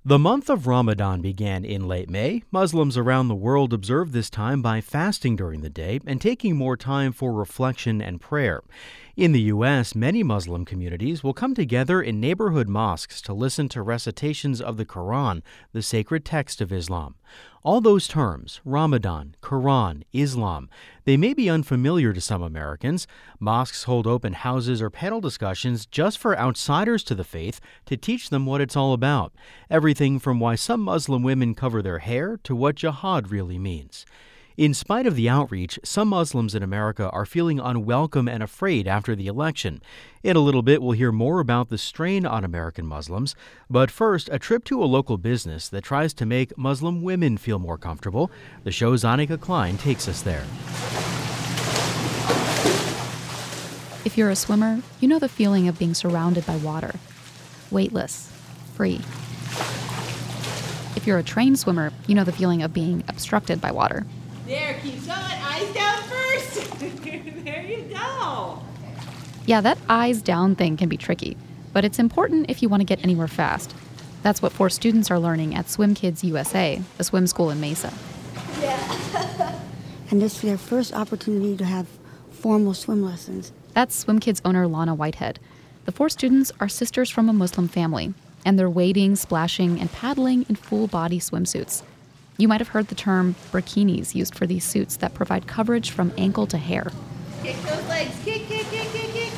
The month of Ramadan began in late May. Muslims around the world observe this time by fasting during the day and taking more time for reflection and prayer. In the U.S., many Muslim communities will come together in neighborhood mosques to listen to recitations of the Quran, the sacred text of Islam. All those terms, Ramadan, Quran, Islam, they may be unfamiliar to some Americans. Mosques hold open houses or panel discussions just for outsiders to the faith to teach them what it's all about. Everything from why some Muslim women cover their hair to what jihad really means. In spite of the outreach, some Muslims in America are feeling unwelcome and afraid after the election. In a little bit, we'll hear more about the strain on American Muslims. But first, a trip to a local business that tries to make Muslim women feel more comfortable. The show's Annika Klein takes us there. If you're a swimmer, you know the feeling of being surrounded by water. Weightless, free. If you're a trained swimmer, you know the feeling of being obstructed by water. There, keep going. Eyes down first. There you go. Yeah, that eyes down thing can be tricky, but it's important if you want to get anywhere fast. That's what 4 students are learning at Swim Kids USA, a swim school in Mesa. Yeah. And this is their first opportunity to have formal swim lessons. That's Swim Kids owner Lana Whitehead. The 4 students are sisters from a Muslim family, and they're wading, splashing, and paddling in full-body swimsuits. You might have heard the term burkinis used for these suits that provide coverage from ankle to hair. Kick those legs. Kick, kick, kick, kick, kick.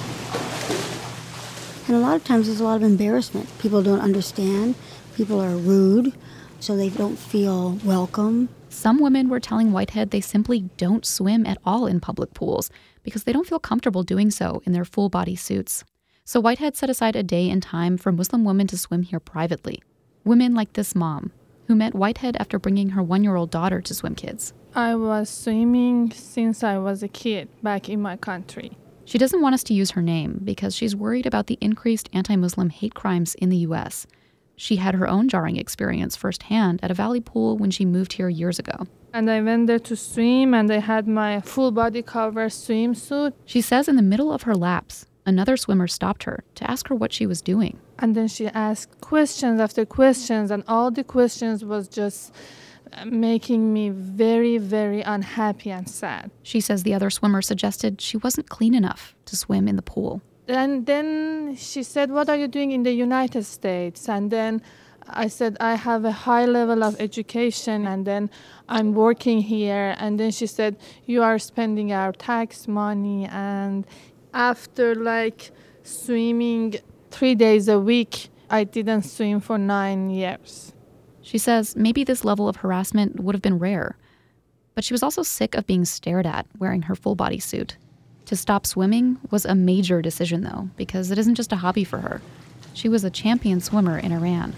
And a lot of times there's a lot of embarrassment. People don't understand. People are rude, so they don't feel welcome. Some women were telling Whitehead they simply don't swim at all in public pools because they don't feel comfortable doing so in their full-body suits. So Whitehead set aside a day and time for Muslim women to swim here privately. Women like this mom, who met Whitehead after bringing her 1-year-old daughter to Swim Kids. I was swimming since I was a kid back in my country. She doesn't want us to use her name because she's worried about the increased anti-Muslim hate crimes in the U.S. She had her own jarring experience firsthand at a valley pool when she moved here years ago. And I went there to swim, and I had my full body cover swimsuit. She says in the middle of her laps, another swimmer stopped her to ask her what she was doing. And then she asked questions after questions, and all the questions was just making me very, very unhappy and sad. She says the other swimmer suggested she wasn't clean enough to swim in the pool. And then she said, "What are you doing in the United States?" And then I said, "I have a high level of education, and then I'm working here." And then she said, "You are spending our tax money." And after swimming 3 days a week, I didn't swim for 9 years. She says maybe this level of harassment would have been rare. But she was also sick of being stared at wearing her full-body suit. To stop swimming was a major decision, though, because it isn't just a hobby for her. She was a champion swimmer in Iran.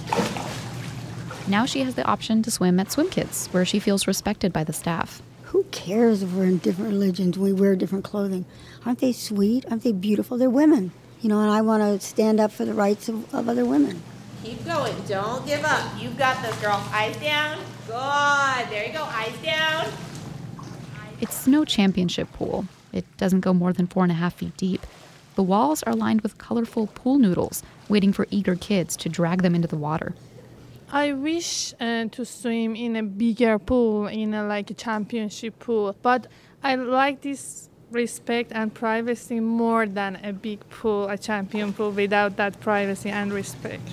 Now she has the option to swim at Swim Kids, where she feels respected by the staff. Who cares if we're in different religions and we wear different clothing? Aren't they sweet? Aren't they beautiful? They're women. And I want to stand up for the rights of other women. Keep going. Don't give up. You've got this, girl. Eyes down. Good. There you go. Eyes down. It's no championship pool. It doesn't go more than 4.5 feet deep. The walls are lined with colorful pool noodles, waiting for eager kids to drag them into the water. I wish to swim in a bigger pool, in a championship pool. But I like this respect and privacy more than a big pool, a champion pool, without that privacy and respect.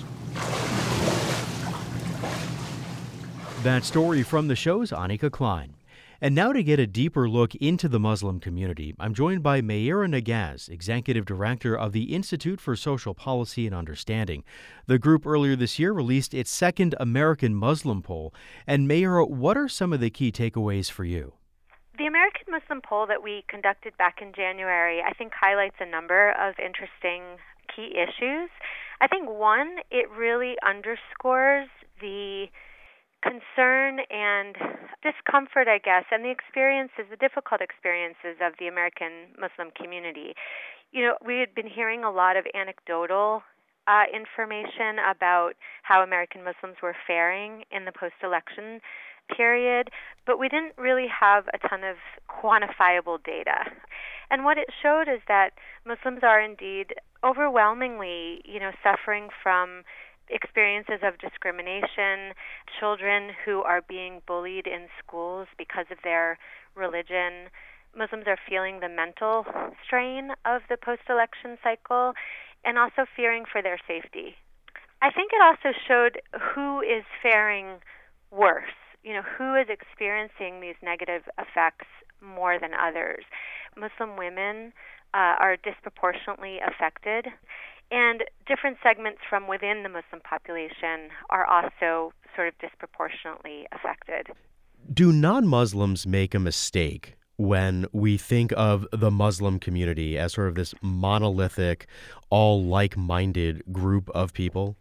That story from the show's Annika Klein. And now to get a deeper look into the Muslim community, I'm joined by Meira Nagaz, Executive Director of the Institute for Social Policy and Understanding. The group earlier this year released its second American Muslim poll. And Meira, what are some of the key takeaways for you? The American Muslim poll that we conducted back in January, I think, highlights a number of interesting key issues. I think, one, it really underscores the concern and discomfort, I guess, and the difficult experiences of the American Muslim community. We had been hearing a lot of anecdotal information about how American Muslims were faring in the post-election period, but we didn't really have a ton of quantifiable data. And what it showed is that Muslims are indeed overwhelmingly, suffering from experiences of discrimination, children who are being bullied in schools because of their religion. Muslims are feeling the mental strain of the post-election cycle and also fearing for their safety. I think it also showed who is faring worse, who is experiencing these negative effects more than others. Muslim women are disproportionately affected, and different segments from within the Muslim population are also sort of disproportionately affected. Do non-Muslims make a mistake when we think of the Muslim community as sort of this monolithic, all like-minded group of people?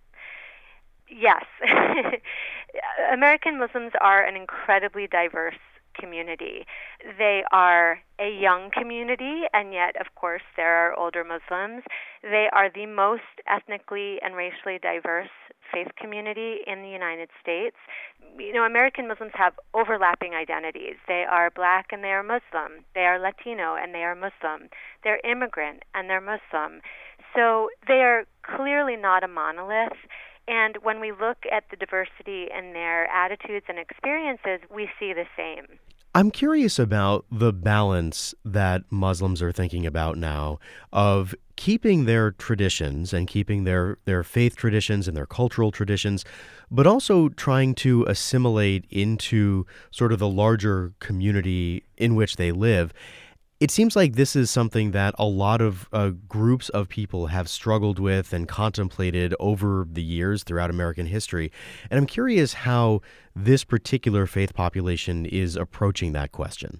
Yes. American Muslims are an incredibly diverse community. They are a young community, and yet, of course, there are older Muslims. They are the most ethnically and racially diverse faith community in the United States. American Muslims have overlapping identities. They are Black and they are Muslim. They are Latino and they are Muslim. They're immigrant and they're Muslim. So they are clearly not a monolith. And when we look at the diversity in their attitudes and experiences, we see the same. I'm curious about the balance that Muslims are thinking about now of keeping their traditions and keeping their faith traditions and their cultural traditions, but also trying to assimilate into sort of the larger community in which they live. It seems like this is something that a lot of groups of people have struggled with and contemplated over the years throughout American history. And I'm curious how this particular faith population is approaching that question.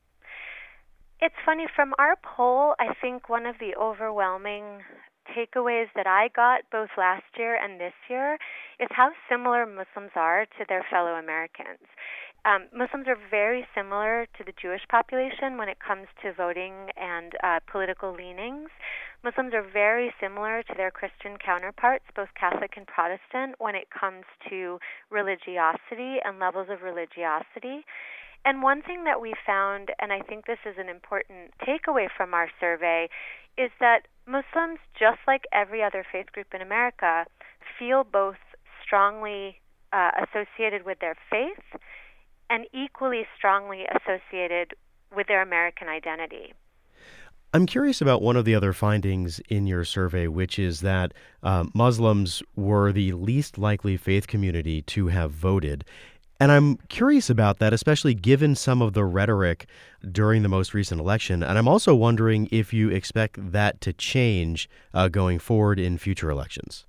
It's funny, from our poll, I think one of the overwhelming takeaways that I got both last year and this year is how similar Muslims are to their fellow Americans. Muslims are very similar to the Jewish population when it comes to voting and political leanings. Muslims are very similar to their Christian counterparts, both Catholic and Protestant, when it comes to religiosity and levels of religiosity. And one thing that we found, and I think this is an important takeaway from our survey, is that Muslims, just like every other faith group in America, feel both strongly associated with their faith and equally strongly associated with their American identity. I'm curious about one of the other findings in your survey, which is that Muslims were the least likely faith community to have voted. And I'm curious about that, especially given some of the rhetoric during the most recent election. And I'm also wondering if you expect that to change going forward in future elections.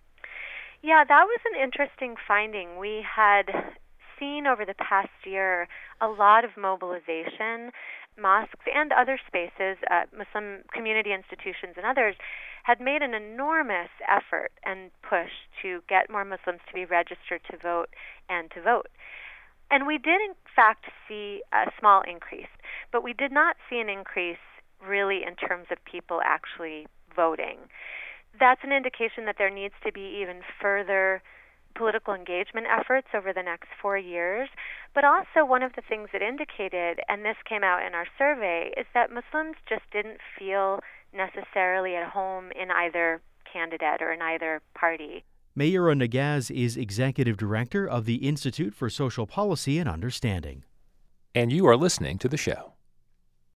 Yeah, that was an interesting finding. We had seen over the past year a lot of mobilization. Mosques and other spaces, Muslim community institutions and others, had made an enormous effort and push to get more Muslims to be registered to vote and to vote. And we did, in fact, see a small increase, but we did not see an increase really in terms of people actually voting. That's an indication that there needs to be even further political engagement efforts over the next 4 years. But also one of the things it indicated, and this came out in our survey, is that Muslims just didn't feel necessarily at home in either candidate or in either party. Mayura Nagaz is Executive Director of the Institute for Social Policy and Understanding. And you are listening to the show.